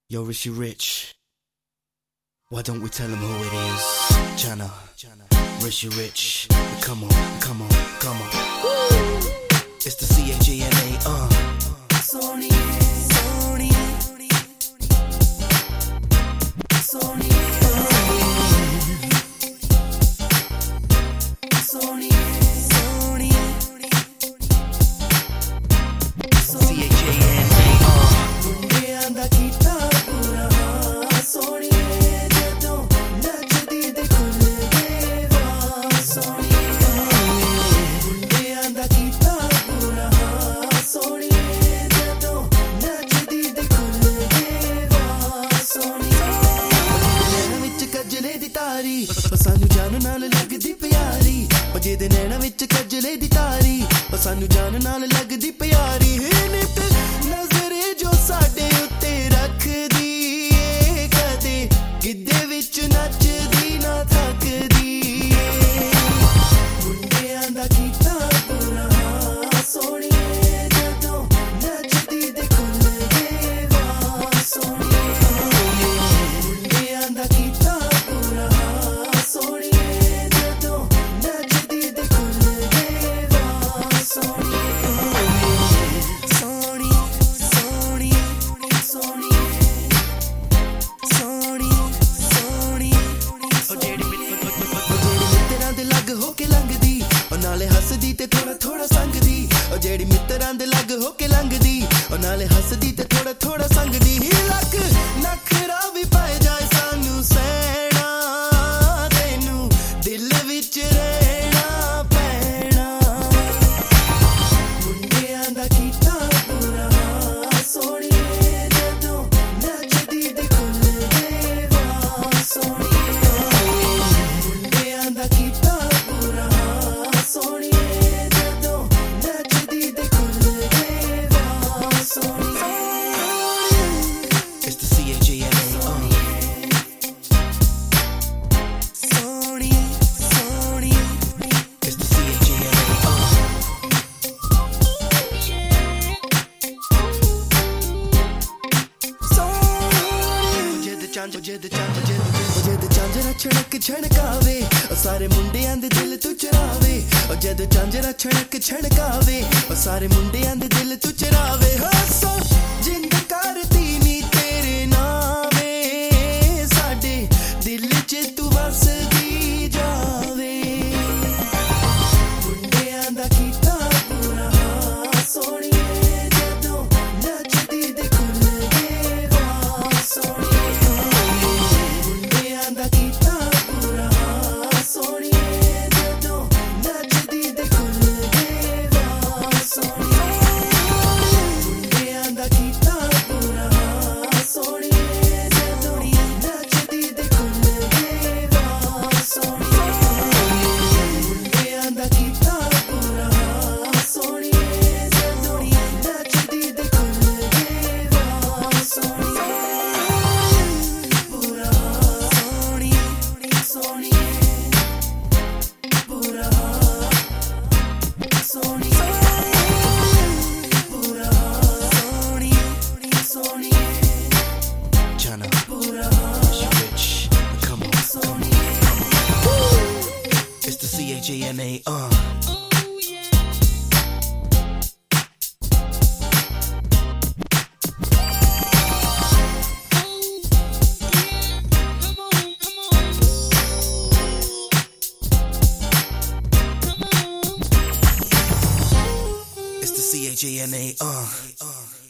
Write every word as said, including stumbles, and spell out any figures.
Yo, Rishi Rich, why don't we tell him who it is? Chana, Rishi Rich, come on, come on, come on. Woo! It's the C H A N A, uh. Sony, Sony, Sony, Sony, Sony, C H A N A, uh. Mundian da kita pura Sony, jadon nachdi de khul deva Sony, mundian da kita pura Sony, jadon nachdi de khul deva Sony, nੈਣਾ ਵਿੱਚ ਕੱਜਲੇ ਦੀ ਤਾਰੀ ਸਾਨੂੰ ਜਾਨ ਨਾਲ ਲੱਗਦੀ ਪਿਆਰੀ ਉਹ ਜਿਹਦੇ ਨੈਣਾ ਵਿੱਚ ਕੱਜਲੇ ਦੀ ਤਾਰੀ ਉਹ ਸਾਨੂੰ ਜਾਨ ਨਾਲ ਲੱਗਦੀ ਪਿਆਰੀ ਨਿਤ ਨਜ਼ਰੇ ਜੋ ਸਾਡੇ ਉੱਤੇ ਰੱਖਦੀ ਏ ਕਦੇ ਗਿੱਧੇ ਵਿੱਚ ਨੱਚਦੀ ਨਾ ਥੱਕਦੀ ਏ ਮੁੰਡਿਆਂ ਦਾ ਕੀਤਾ ਪੂਰਾ ਸੋਹਣੀਏ ਜਦੋਂ ਨੱਚਦੀ ਦੇ ਖੁੱਲ ਦੇਵਾ ਸੋਹਣੀਏ ਮੁੰਡਿਆਂ ਦਾ ਕੀਤਾ ਪੂਰਾ ਸੋਹਣੀਏ ਜਦੋਂ ਨੱਚਦੀ ਦੇ ਖੁੱਲ ਦੇਵਾ ਸੋਹਣੀਏ ਸੋਹਣੀ ਸੋਹਣੀ ਸੋਹਣੀ ਸੋਹਣੀ ਸੋਹਣੀ ਉਹ ਜਿਹੜੀ ਮਿੱਤਰਾਂ ਦੇ ਲੱਗ ਹੋ ਕੇ ਲੰਘਦੀ ਉਹ ਨਾਲੇ ਹੱਸਦੀ ਤੇ ਥੋੜਾ ਥੋੜਾ ਸੰਗਦੀ ਉਹ ਜਿਹੜੀ ਮਿੱਤਰਾਂ ਦੇ ਲੱਗ ਹੋ ਕੇ ਲੰਘਦੀ ਉਹ ਨਾਲੇ ਹੱਸਦੀ ਤੇ ਥੋੜਾ ਥੋੜਾ ਸੰਗਦੀ ਹੀ ਲੱਕ ਨਖਰਾ ਵੀ ਪਾਏ ਜਾਏ ਸਾਨੂੰ ਸਹਿਣਾ ਤੈਨੂੰ ਦਿਲ ਵਿੱਚ ਰਹਿਣਾ ਪੈਣਾ ਮੁੰਡਿਆਂ ਦਾ ਕੀਤਾ ਪੂਰਾ ਸੋਹਣੀਏ ਜਦੋਂ ਨੱਚਦੀ ਦੇ ਖੁੱਲ ਦੇਵਾ ਸੋਹਣੀਏ ਮੁੰਡਿਆਂ ਦਾ ਕੀਤਾ ਪੂਰਾ ਸੋਹਣੀਏ ਜਦੋਂ ਨੱਚਦੀ ਦੇ ਖੁੱਲ ਦੇਵਾ ਸੋਹਣੀਏ It's the C H A N A, uh. Sony, Sony, it's the C H A N A, uh. Sony, ਜਿੱਦ ਚੰਦ ਜਿੱਦ ਚੰਦ ਜਿੱਦ ਜਿੱਦ ਚਾਂਜਰਾ ਛਣਕ ਛਣਕਾਵੇ ਉਹ ਸਾਰੇ ਮੁੰਡਿਆਂ ਦੇ ਦਿਲ ਤੂੰ ਚਰਾਵੇ ਉਹ ਜਦ ਚਾਂਜਰਾ ਛਣਕ ਛਣਕਾਵੇ ਉਹ ਸਾਰੇ ਮੁੰਡਿਆਂ ਦੇ ਦਿਲ ਤੂੰ ਚਰਾਵੇ ਹਾਸਾ ਜਿੰਦ ਕਰਦੀ ਨੀ ਤੇਰੇ ਨਾਵੇਂ ਸਾਡੇ ਦਿਲ 'ਚ ਤੂੰ ਵਸਦੀ ਜਾਵੇ ਮੁੰਡਿਆਂ ਦਾ ਕੀਤਾ ਪੂਰਾ ਸੋਹਣੀਏ ਜਦੋਂ ਨੱਚਦੀ ਦੇ ਖੁੱਲ ਦੇਵਾ ਸੋਹਣੀਏ ਮੁੰਡਿਆਂ ਦਾ ਕੀਤਾ ਪੂਰਾ ਸੋਹਣੀਏ ਜਦੋਂ ਨੱਚਦੀ ਦੇ ਖੁੱਲ ਦੇਵਾ ਸੋਹਣੀਏ ਮੁੰਡਿਆਂ ਦਾ ਕੀਤਾ ਪੂਰਾ ਸੋਹਣੀਏ ਜਦੋਂ ਨੱਚਦੀ ਦੇ ਖੁੱਲ ਦੇਵਾ ਸੋਹਣੀਏ ਮੁੰਡਿਆਂ ਦਾ ਕੀਤਾ ਪੂਰਾ ਸੋਹਣੀਏ ਜਦੋਂ ਨੱਚਦੀ ਦੇ ਖੁੱਲ ਦੇਵਾ ਸੋਹਣੀਏ ਪੂਰਾ ਸੋਹਣੀ ਸੋਹਣੀਏ ਪੂਰਾ ਸੋਹਣੀ ਪੂਰਾ ਸੋਹਣੀ ਸੋਹਣੀਏ Chana, ਪੂਰਾ Rishi Rich, come on, ਸੋਹਣੀਏ It's the C H A N A, uh. It's the C H A N A, uh.